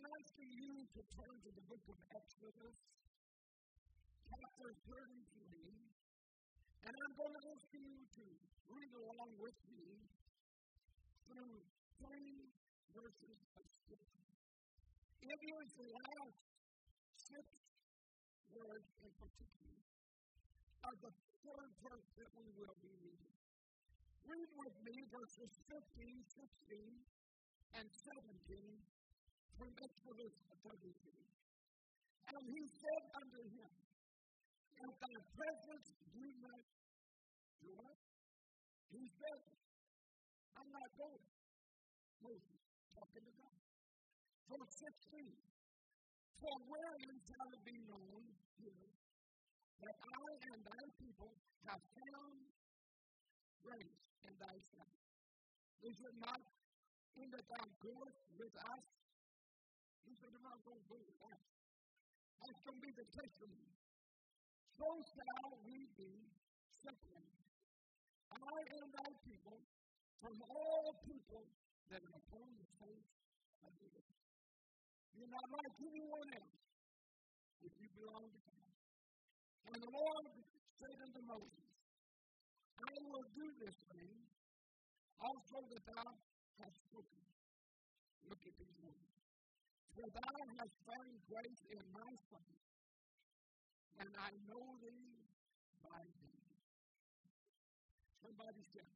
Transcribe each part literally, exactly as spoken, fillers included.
asking you to turn to the book of Exodus, chapter thirty-three, and I'm going to ask you to read along with me through three verses of Scripture. It is the last six words in particular of the third verse that we will be reading. Read with me verses fifteen, sixteen, and seventeen from Exodus thirty-three. And he said unto him, at thy presence do not do what? He said, I'm not going. Moses, talking to God. Verse sixteen, for wherein shall it be known here that I and thy people have found grace in thy sight? Is it not in that thou goest with us? He said, I'm not going to go with us. That's going to be the testimony. So shall we be separated, I and thy people, from all people that are upon the face of the earth. You're not like anyone else if you belong to God. And the Lord said unto Moses, I will do this thing also that thou hast spoken. Look at these words. For thou hast found grace in my sight, and I know thee by name. Somebody said,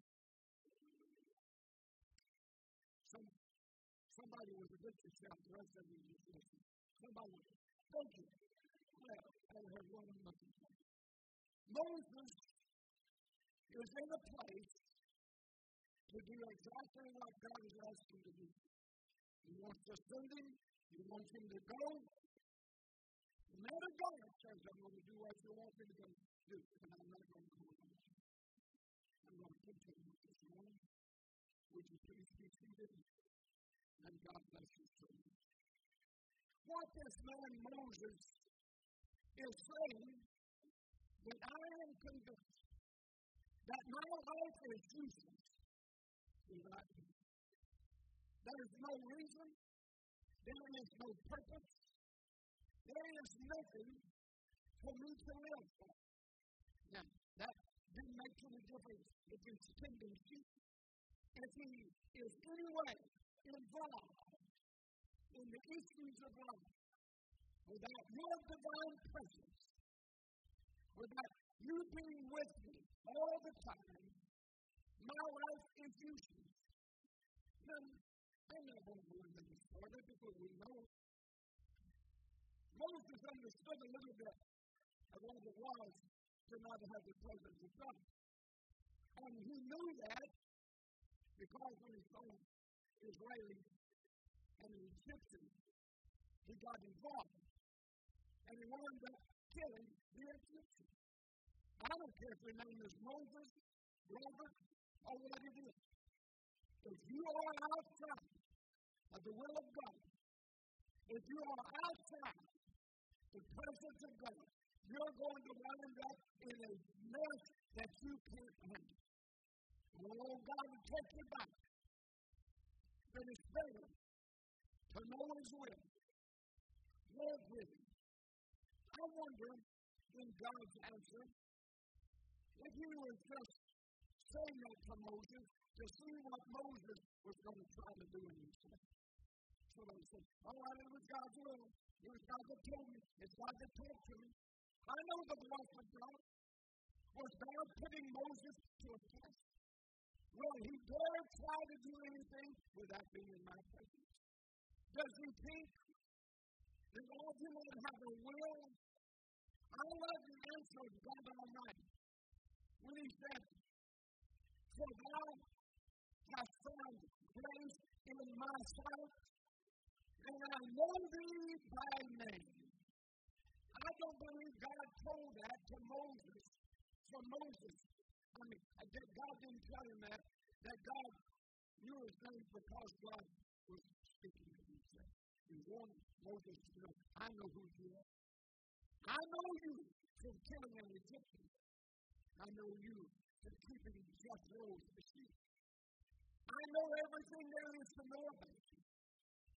some, somebody was a good to shout, the rest of you just listen. Somebody was, thank you. Well, I heard one of them looking for me. Moses is in a place to do exactly what God has asked him to do. He wants to send him. He wants him to go. No matter God says, I'm going to do what you want me to do, and I'm not going to go with you. I'm going to continue this morning. Would you please be seated? And God bless you so much. What this man Moses is saying, that I am convinced that my life is useless without you. There is no reason. There is no purpose. There is nothing for me to live for. Now, that didn't make any difference if he's tending sheep. If he is any way involved in the issues of life without your divine presence, without you being with me all the time, my life is useless. Then I'm not going to go into this further because we know it. Moses understood a little bit of what it was to not have the presence of God. And he knew that because when he saw Israeli and the Egyptians, he got involved. And he wound up killing the Egyptians. I don't care if your name is Moses, Robert, or what it is. If you are outside of the will of God, if you are outside the presence of God, you're going to wind up in a mess that you can't handle. Oh, God will take you back. But it's better to know His will. Live with Him. I wonder, in God's answer, if He was just saying that to Moses to see what Moses was going to try to do in himself. So they said, all right, it was God's will. It was God that told me. It's God that talked to me. I know the voice of God. Was God putting Moses to a test? Will he dare try to do anything without being in my presence? Does he think that all you want to have a will? I love the answer of God Almighty when He said, for thou hast found grace in my sight, and I know thee by name. I don't believe God told that to Moses, for Moses. I mean, God didn't tell him that, that God knew his name because God was speaking to himself. He wanted Moses to know, I know who you are. I know you from killing an Egyptian. I know you from keeping just rows of sheep. I know everything there is to know about you. I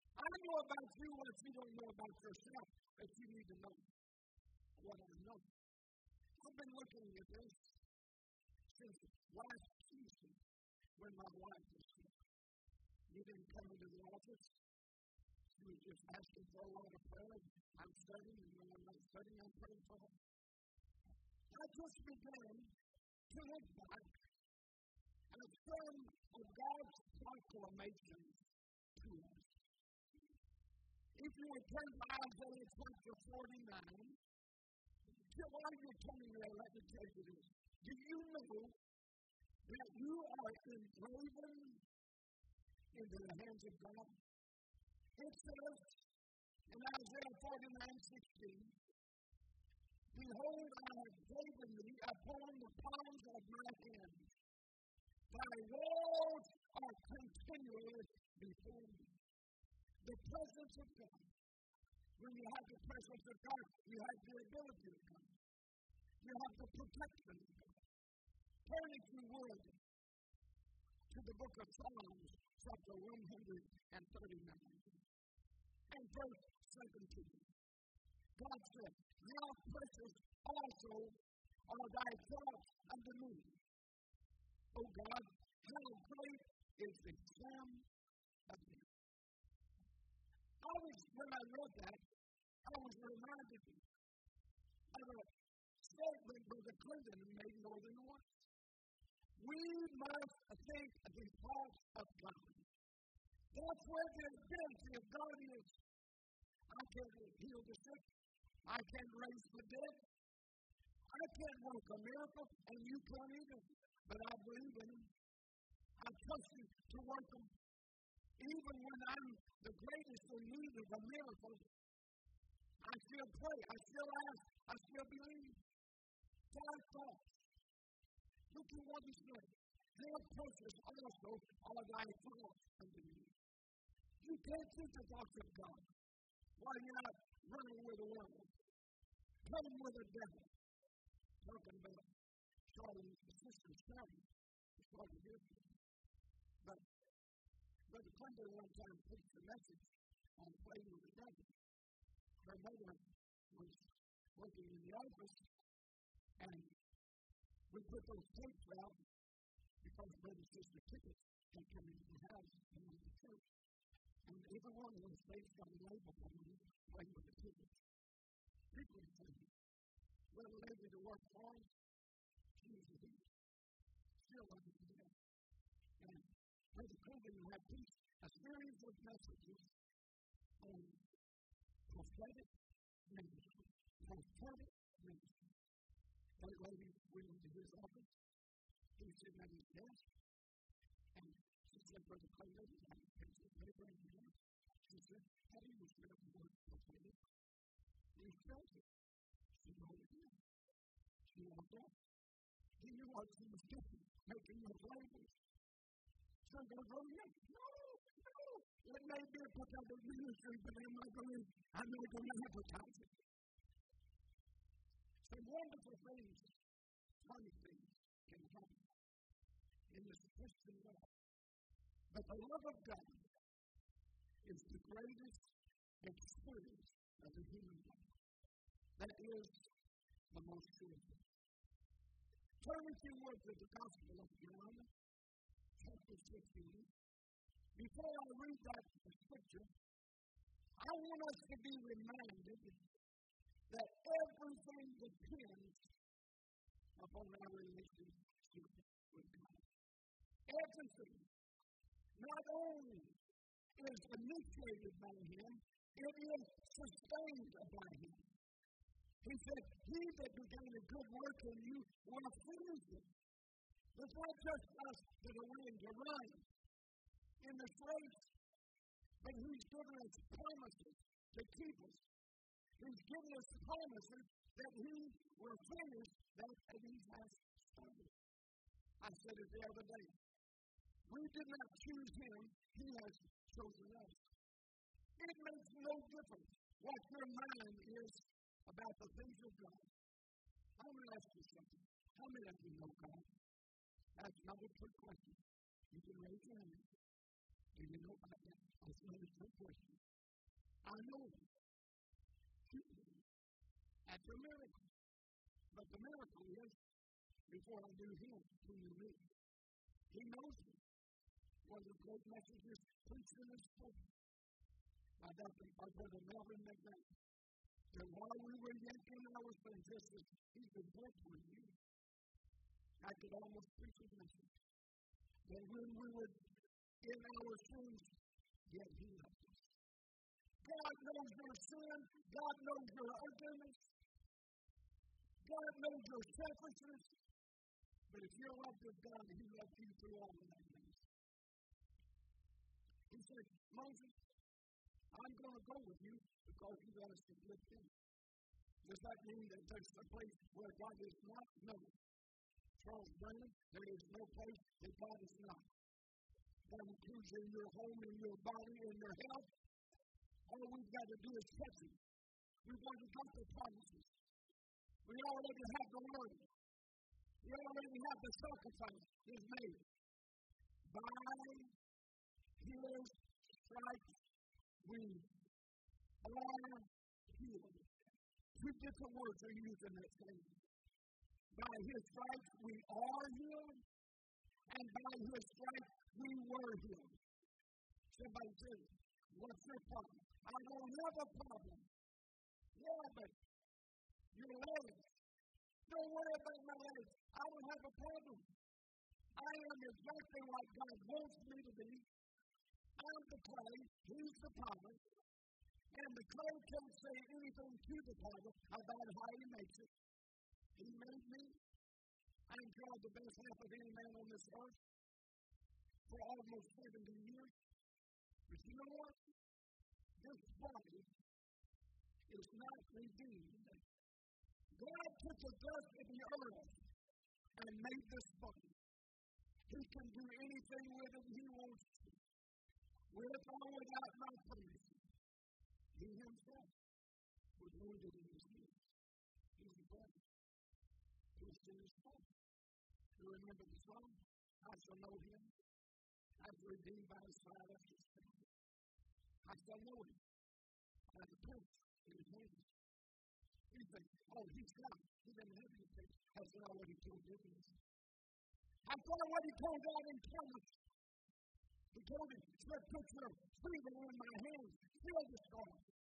know about you what you don't know about yourself, but you need to know what I know. I've been looking at this since last Tuesday when my wife was sick. You didn't come into the office. She was just asking for a lot of prayer. I'm studying, and when I'm not studying, I'm praying for her. I just began to look back at some of God's proclamations to us. If you would turn to Isaiah chapter forty-nine, while you're turning there, let me tell you this. Do you know that you are engraven into the hands of God? It says in Isaiah forty-nine sixteen, behold, I have graven thee upon the palms of my hand. Thy walls are continually before me. The presence of God. When you have the presence of God, you have the ability of God. You have the protection of God. Turn, if you would, to the book of Psalms, chapter one thirty-nine, and verse seventeen. God said, how precious also are thy thoughts unto me. O God, how great is the sum of them. I was, when I read that, I was reminded of a statement Brother Clinton made more than once. We must think of the thoughts of God. That's where the ability of God is. I can't heal the sick. I can't raise the dead. I can't work a miracle, and you can't either. But I believe in Him. I trust Him to work them. Even when I'm the greatest in need of a miracle, I still pray, I still ask, I still believe. God thoughts. Look at what He said. How precious also are thy thoughts unto me. You can't think the thoughts of God while you're not running with the world, playing with the devil. Talking about Charlie, the sister Charlie, it's hard to hear. But Brother Clinton one time preached a message on playing with the devil. Her mother was working in the office, and we put those tapes out because Brother Sister Tickets had come into the house and went to church. And every one of those tapes got a label on them, playing with the tickets. People would say, well, lady to work for us, she was a thief. Still wasn't today. And Brother Clinton had preached a series of messages on prophetic ministry. Prophetic ministry. That lady went into his office. He was sitting at his desk. And she said, Brother Clinton, I have a piece of paper in your hand. She said, how do you spell the word prophetic? He spelled it. She wrote it down. She walked out. He knew what she was doing, making those labels. So they'll go, yes, no, no. It may be a prophetic ministry, but I'm not going to, I'm not going to advertise it. Some wonderful things, funny things can happen in this Christian life. But the love of God is the greatest experience of the human life. That is the most beautiful. Turn with you words of the Gospel of John, chapter fifteen. Before I read that scripture, I want us to be reminded that everything depends upon our relationship with God. Everything. Not only is initiated by Him, it is sustained by Him. He said, he that began a good work in you will finish it. It's not just us that are willing to run in this race, but He's given us promises to keep us. He's given us promises that He will finish that that He has started. I said it the other day. We did not choose Him, He has chosen us. It makes no difference what your mind is about the things of God. I want to ask you something. How many of you know God? That's not a trick question. You can raise your hand. Do you know about that? That's not a trick question. I know him. That's a miracle. But the miracle is, before I knew him, he knew me. He knows me. One of the great messages preached in this book by Doctor by Brother Melvin McVeigh. That while we were yet in our sins, just as he's been born for you, I could almost preach his message. That when we were in our sins, yet he loved us. God knows your sin. God knows your ugliness. God knows your selfishness. But if you're loved of God, he loves you through all of that. He said, Moses, I'm going to go with you because you got us to good things. Does that mean that there's a place where God is not? No. Charles Brennan, there is no place that God is not. That includes in your home, in your body, in your health. All we've got to do is touch it. We've already got the promises. We already have the word. We already have the sacrifice is made. By his stripes we are healed. Two different words are used in that statement. By his stripes we are healed, and by his stripes we were healed. Somebody says, what's your problem? I don't have a problem. Yeah, but your legs. Don't worry about my legs. I don't have a problem. I am exactly what God wants me to be. I'm the clay, he's the potter, and the clay can't say anything to the potter about how he makes it. He made me. I'm called the best half of any man on this earth for almost seventy years. But you know what? This body is not redeemed. God took the dust of the earth and made this body. He can do anything with it he wants to. With or without my permission. He himself was wounded in his knees. He's the body. He's in his body. You remember the song? I shall know him. I'm redeemed by his side of his family. I shall know him. By the prince in his hands. You think, oh, he's God. He doesn't have anything. That's not what he told Israel. I thought what he told God in Thomas. He told him, said, put your finger in my hands. Feel the scar.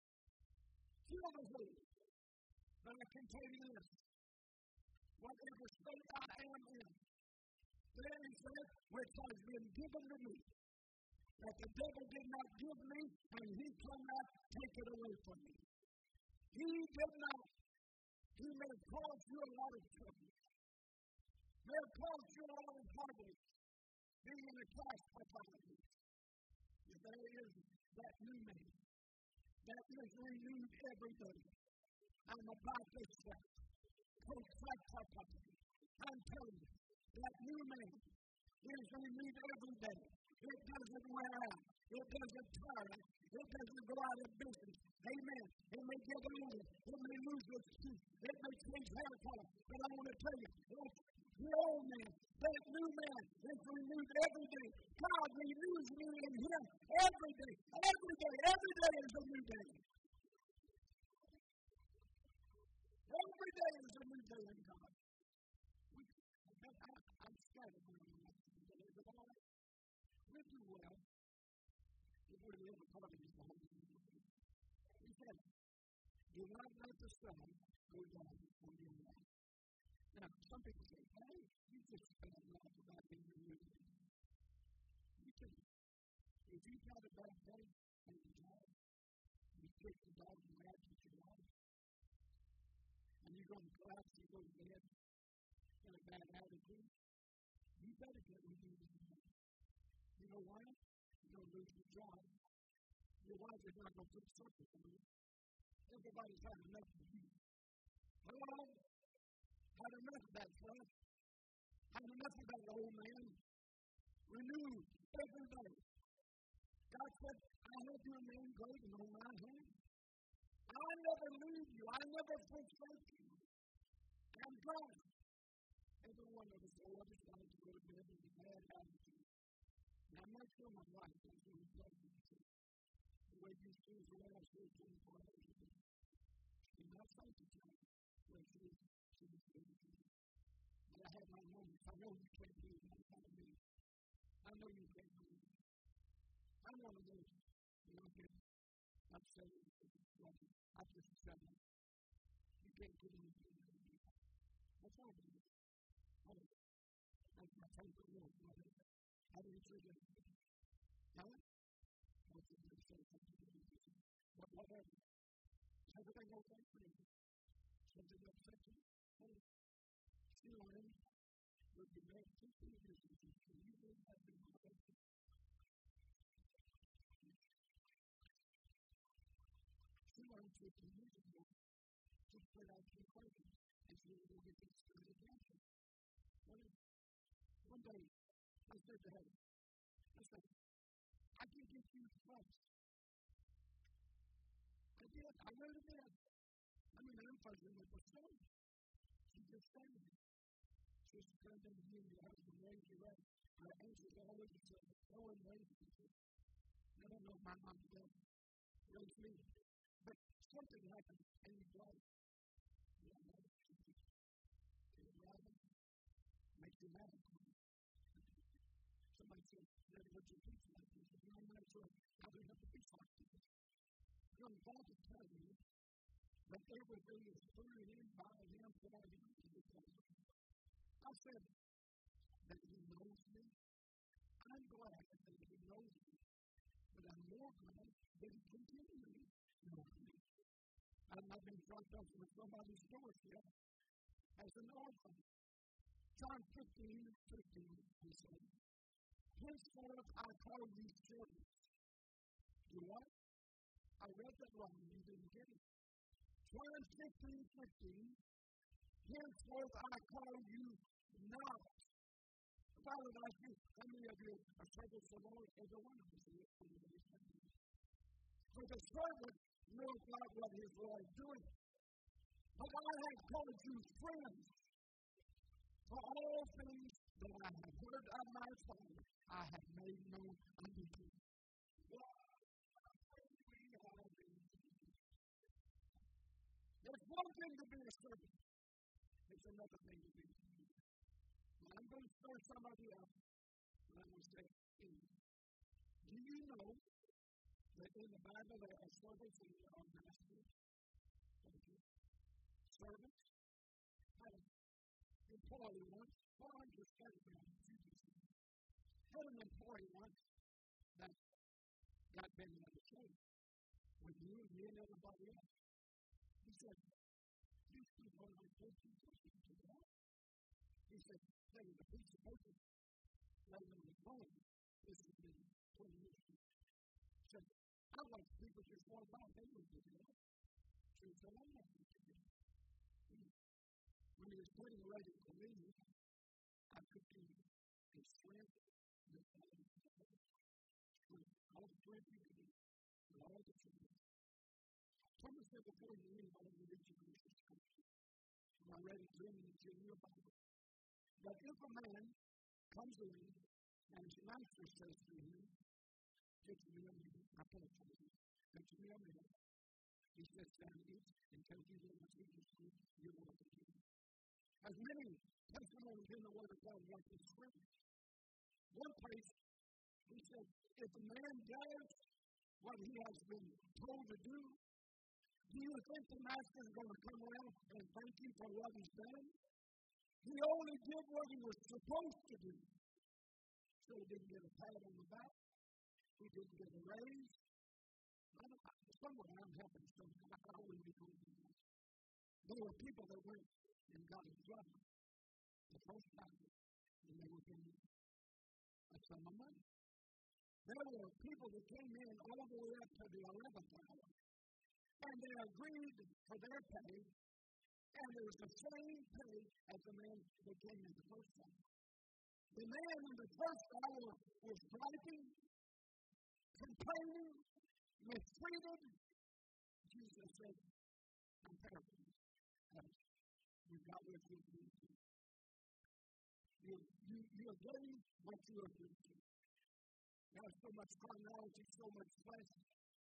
Feel the wound. But I can tell you this. Whatever state I am in, there is that which has been given to me. That the devil did not give me, and he cannot take it away from me. He did not. He may have caused you a lot of trouble. May have caused you a lot of heartache. Being in a class for five years. If there is that new man, that is renewed every day. I'm about to say, I'm telling you, that new man is renewed every day. It doesn't wear out. It doesn't tire. It doesn't go out of business. Amen. It may get older. It may lose its teeth. It may change hair color. But I want to tell you, the old man, that new man is renewed every day. God renews me in him every day. Every day. Every day is a new day. Every day is a new day in God. We, I, I, I'm scattered around the life of all. We do well if we live according to the Holy Spirit. He said, do not let the sun go down on your life. Now, some people say, hey, you just spent a lot about being renewed. You can. If you've had a bad day and you die, you take the dog and rag with your life, and you're going to collapse and go to bed in a bad attitude, you better get renewed again. You know why? You're going to lose your job. Your wife is not going to put something for you. Everybody's had enough of you. Hello? Had enough of that flesh. Had enough of that old man. Renewed every day. God said, I have your name graven on my hand. I never leave you. I never forsake you. I'm God. Every one of us, oh, I just wanted to go to bed with a bad attitude. And I'm not sure my wife is going to love you the way you She was the last thirteen hours. In my sanctuary, where she was, she was thirteen. But I had my moments. I know you can't do that kind of me. I know you can't do it. I'm one of those, you know, get upset. I just said it. You can't do anything. That's all it is. Oh, that's my favorite word. How do you treat it? Huh? What's it going to say? But whatever. Is everything okay for you? Something upset you? Hey, she learned with the next fifteen years of you can usually have been affected. She learned fifteen years ago to put out the equation and she was going to get this straight attention. One day, I said to her, I said, I can get you trust. I did. I really did. I mean, I'm fussing with the story. She just said it. Sister comes into you, your husband raised you up. Your answers always the same. No one raised you. I don't know if my mom did. Raised me. But something happened in your life. You don't know. She's driving. Makes you mad. Somebody said, never heard your peace like this. And I'm not sure how they have to peace like this. You're involved in telling me that everything is through him, by him, for him. I said that he knows me. I'm glad that he knows me. But I'm more glad that he continually knows me. I've not been dropped off with somebody's doorstep as an orphan. John fifteen, fifteen, he said, henceforth I call you servants. Do what? I read that wrong. You didn't get it. John fifteen, fifteen, henceforth I call you not. If I would ask you, how many of you are servants of the Lord? Every one of us is. For the servant knows not what his Lord is doing. But I have called you friends. For all things that I have heard of my Father, I have made known unto you. There's one thing to be a servant. It's another thing to be a servant. I'm going to spare some of you out. And I'm going to say, do you know that in the Bible there are servants and there are masters? Thank you. Servants. Had an employee once. Well, I'm just telling you. Had an employee once that got bent out of shape with you and me and everybody else. He said, these people are taking something to the house. He said, hey, the piece of paper laying on the phone. This has been twenty years ago. He said, I watch people just walk by. They don't do that. So he said, I'm not going to do that. When he was getting ready to leave, I could do a strength with all the strength you could do. With all the strength. Thomas said, before you leave, I want to read you this scripture. I'm already dreaming it's in your Bible. But if a man comes in and his master says to him, get me a meal, I can't tell you, get me a meal. He says, stand eat and take you to the food, you're welcome to it. As many testimonies in the Word of God like this scripture. One place, he said, if a man does what he has been told to do, do you think the master is going to come around and thank you for what he's done? He only did what he was supposed to do. So he didn't get a pat on the back. He didn't get a raise. Somewhere I'm helping someone. I always be doing that. There were people that went and got a job the first time, and they were getting a sum of money. There were people that came in all the way up to the eleventh hour, and they agreed for their pay, and it was the same pay as the man that came in the first time. The man in the first hour was griping, complaining, mistreated. Jesus said, I'm paraphrasing. You got what you agreed to. You, you, you are getting what you agreed to. There's so much carnality, so much flesh.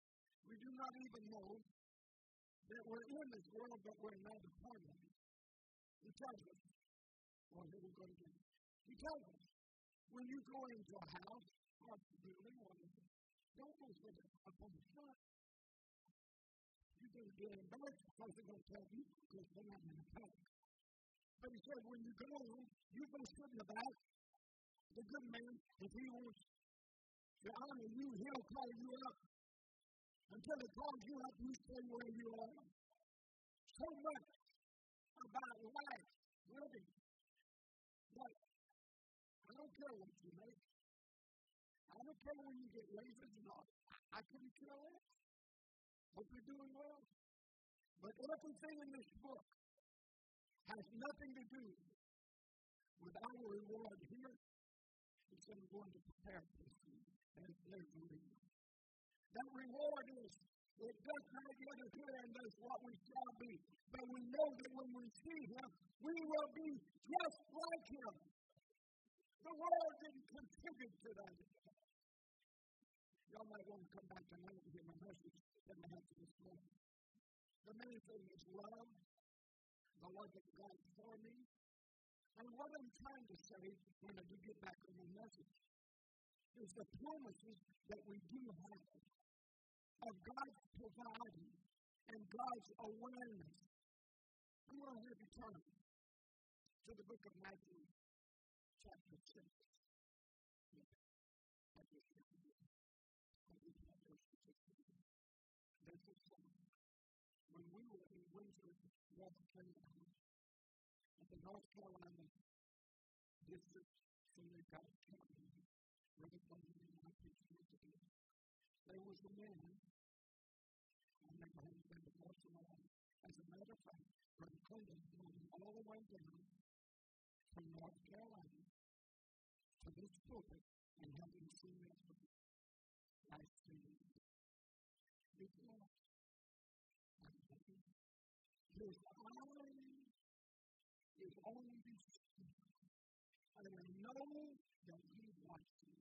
We do not even know that we're in this world, but we're not a part of it. He tells us, well, here we go again. He tells us, when you go into a house, or a building, or anything, don't go sit up on the front. You can get embarrassed because they're going to tell you because they're not in the house. But he said, when you go, you go sit in the back. The good man, if he wants to honor you, he'll call you up. Until he calls you up, you stay where you are. So much about life, living. But I don't care what you make. I don't care when you get raises and all. I couldn't care less. Hope you're doing well. But everything in this book has nothing to do with our reward here. It's going to prepare for you. And there's the reward. That reward is, it does not yet appear in us what we shall be. But we know that when we see him, we will be just like him. The world didn't contribute to that. Y'all might want to come back tonight and hear my message that I have this morning. The main thing is love, the love of God for me. And what I'm trying to say when I do get back on my message is the promises that we do have of God's providing and God's awareness. I'm going to have you turn to the book of Matthew, chapter six. This is when we were in Windsor, North Carolina, at the North Carolina District Senior College County, where the family and I preached together. There was a man, I never had been divorced in my life. As a matter of fact, Brother Clinton moved all the way down from North Carolina to this pulpit and having seen that last year. Because his eye is on these people, and I know that he watches.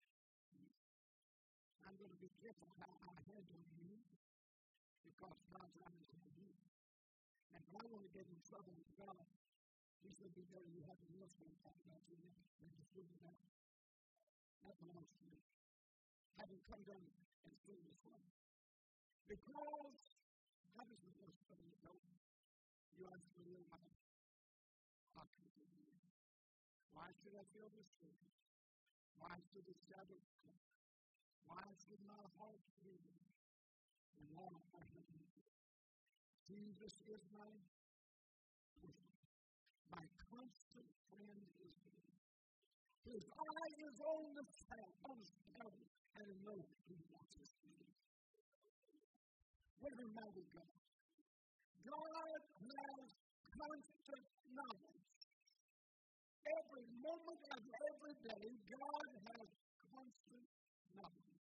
I'm going to be careful how I handle you, because God's eyes on you. And if I want to get in trouble with God, he said, be better you have a real strong talk about you than just live it out. That belongs to me. Having come down and seen this one. Because that is the first thing you know. You ask me in my pocket. Why should I feel this way? Why should the shadow come? Why should my heart be and long for him? Jesus is my person. My constant friend is he. His eye is on the shadow, and I know he watches me. What a mighty God. God has constant knowledge. Every moment of every day, God has constant knowledge.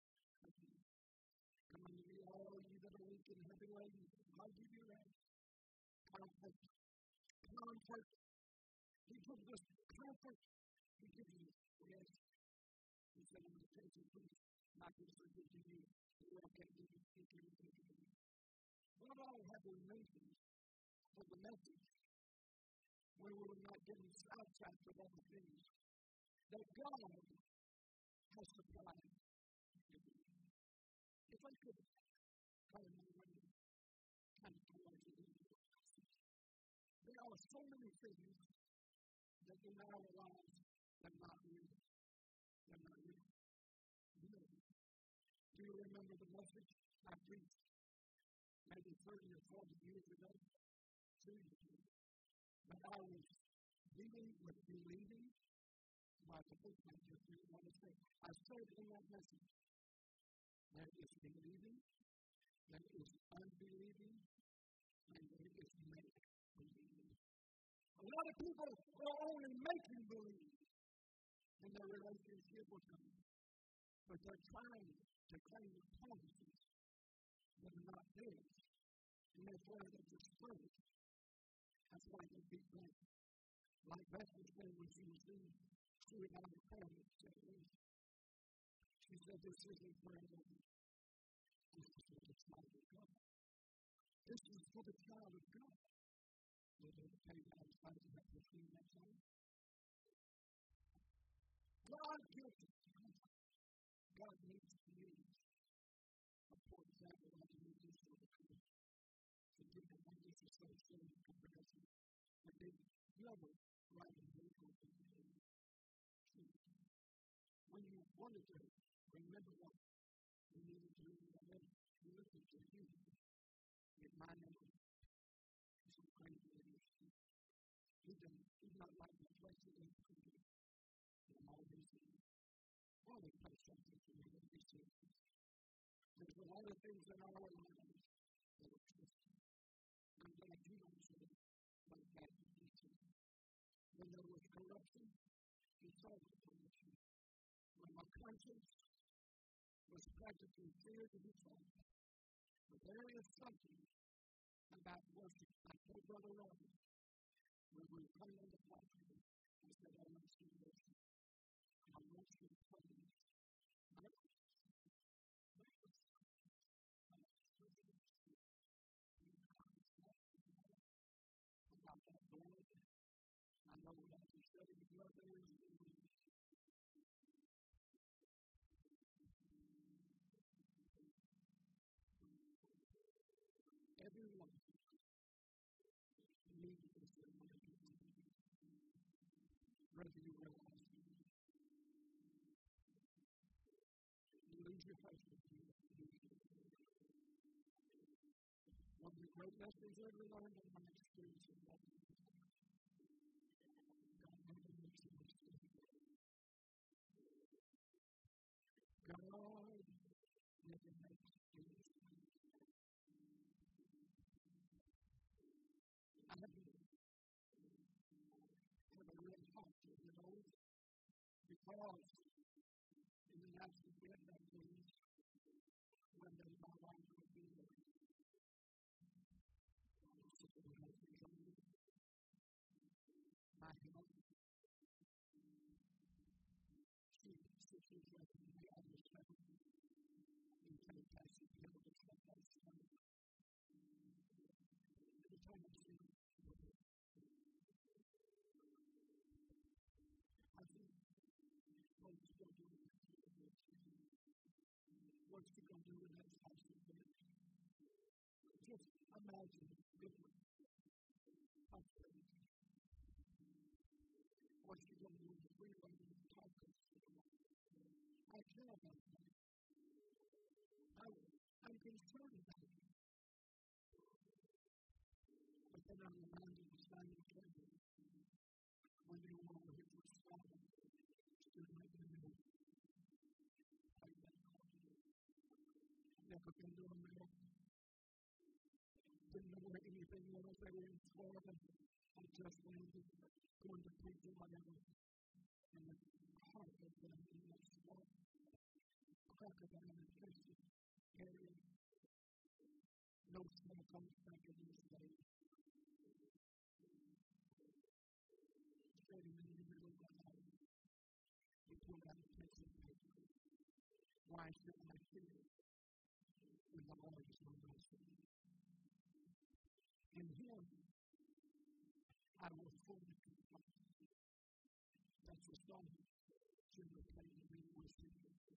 Come on, you all, you that are weak and heavy laden, I'll give you rest. Comfort. Comfort. He gives us comfort. He gives us rest. He said, in the case of peace, not just for good to you, the world can't give you, he can give you. What all have we mentioned for the message where we were not getting sidetracked with other things that God has supplied? If I could kind of kind of towards it, there are so many things that in our lives that are not real. They're not real. No. Do you remember the message I preached maybe thirty or forty years ago? Two years ago. But I was dealing with believing. Well, I suppose I just didn't want to say. I said in that message, there is believing, there is unbelieving, and there is make believing. A lot of people are only making believe in their relationship with God, but they're trying to claim the promises that are not theirs, and that's why they're discouraged. That's why they beat back. Like Beth was saying when she was singing, she would have a prayer that said, she said, this isn't prayer. This is for the child of God. Will they pay that price that between that time? God gives it. God needs to use a poor example like the New Testament to give them one this is so silly in comparison. But they never write a book or something. When you wanted to remember what you needed to remember, you looked at your youth. It might have been some crazy leadership. He didn't, he's not like the president who did all these things. Well, they play something for me in these things. There's a lot of things in our lives that are twisted. I'm glad you don't say like that in these things. When there was corruption, he saw the corruption. When my conscience was practically clear to be told, but there is something about worship. I told Brother Robert, when we were coming on the platform, I said, I want you to worship. I want you to praise. I want you about that Lord. I know that you study the brothers. Everyone needs this reminder. Whether you realize it, you lose your husband. One of the great lessons I ever learned in my experience of life. God never makes a mistake. God never makes a mistake. I have a, have a real heart to it, you know, because in the natural bed that means one day my wife will be there. My health, she six years later, we had this level in fantastic health, it's fantastic health. Every time I see her, I think, what is she going to do with that? What's she going to do with that house? Just imagine different possibilities. What's she going to do with the freeway and the tacos? I care about that. I, I'm concerned about it. But then I'm reminded of Simon Campbell when they were over here for Scotland, stood right in the middle. Never been to America. Didn't know where anything was. They were in Florida. I just landed, going to preach or whatever. And the heart of them in that swamp, crocodile infested area. No smoke comes back in this day. Standing in the middle of the house, he pulled out a pencil paper. Why should I fear when the Lord is on my side? In Him, I will fully confide. That's the song Jimmy played in the worship.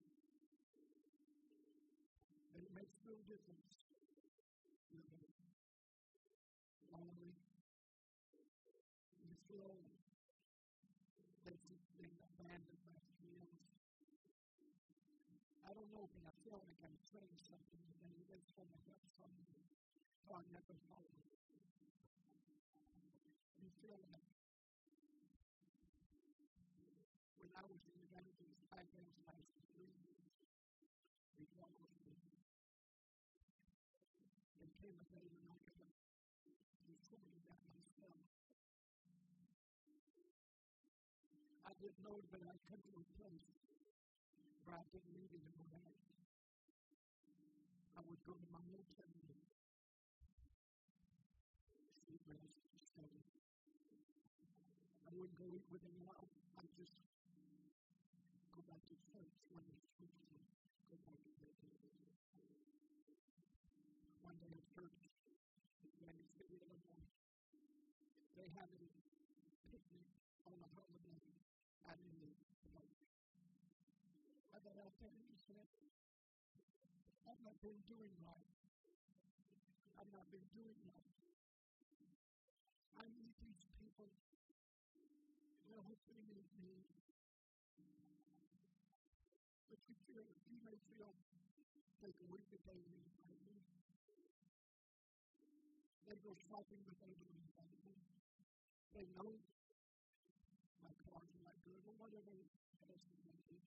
And it makes no difference whether lonely, you feel that you've been abandoned by somebody else. I don't know, but I feel like I'm saying something today that's going to help somebody. God never told me. You feel like when I was in the United I was last three years before I was born. There came a day when I got recording that myself. I didn't know that I'd come to a place where I didn't need it in my life. I would go to my motel room, sleep rest, study. I wouldn't go eat with anyone. I'd just go back to church when they preach to go back to bed. One day at church, Wednesday the other morning. They had a picnic on a holiday out in the lake. I got out there and he said, I've not been doing right. I've not been doing right. I need these people. They're hoping they need me. But you feel, you may feel take a week that they need me. They go shopping, but they don't invite me. They know my cars are not good, or whatever else they may do.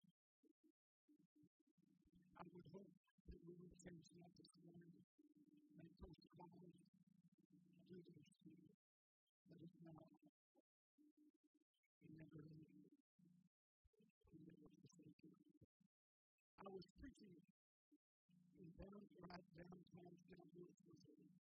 I would hope that we would change that this morning and post a comment to do this to you. But if not, you never leave me. You never forsake me. I was preaching in down, right downtown, down here in Missouri.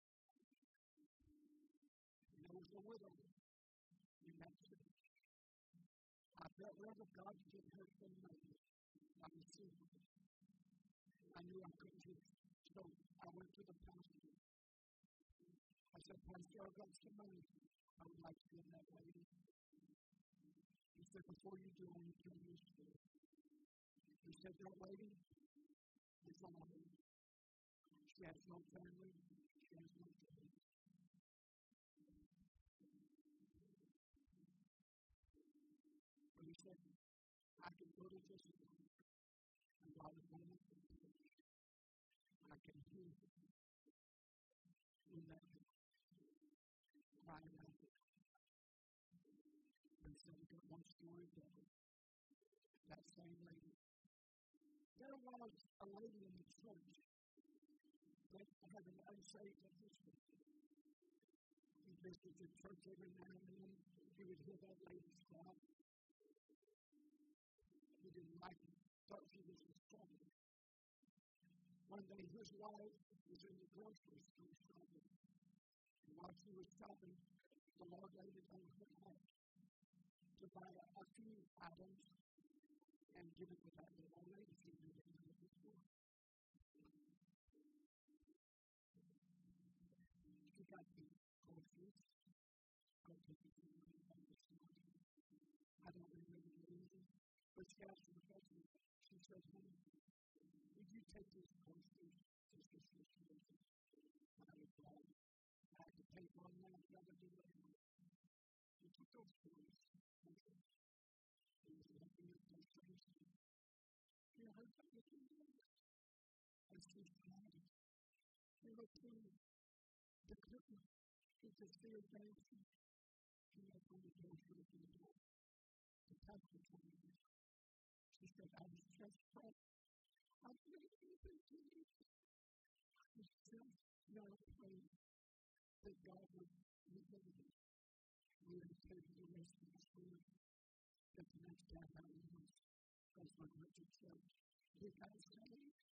And there was a widow in that church. I felt love of God to get her from me. I was single. I knew I couldn't do it. So I went to the pastor. I said, Pastor, I've got some money. I would like to give that lady. He said, before you do, I want to tell you a story. He said, that lady is alone. She has no family. She has no family. But he said, I can go to this one. And God is going to I can hear in that crying out. And so we got one story better. That same lady. There was a lady in the church that had an unsaved husband. He visited the church every now and then. He would hear that lady cry. He didn't like it. Thought she was a trouble. One day his wife was in the grocery store shopping. And while she was shopping, the Lord laid it on her heart to buy a few items and give it to that little lady. She knew it was before. She got the groceries. I don't think it's really on the store. I don't remember the reason. But she asked her husband. She said, honey, would you take these groceries to the situation? I replied, I had to pay one man the other delivery. He took those groceries. He was looking at those groceries. He heard that little voice. As she cried, he looked through the curtain. He could see her dancing. He opened the door for the door. The pastor told me. She said, I was just praying. I've never been to you. I was just now praying that God would reveal me. We would take the rest of the story. That the next time I was, I was going to church. He got saved.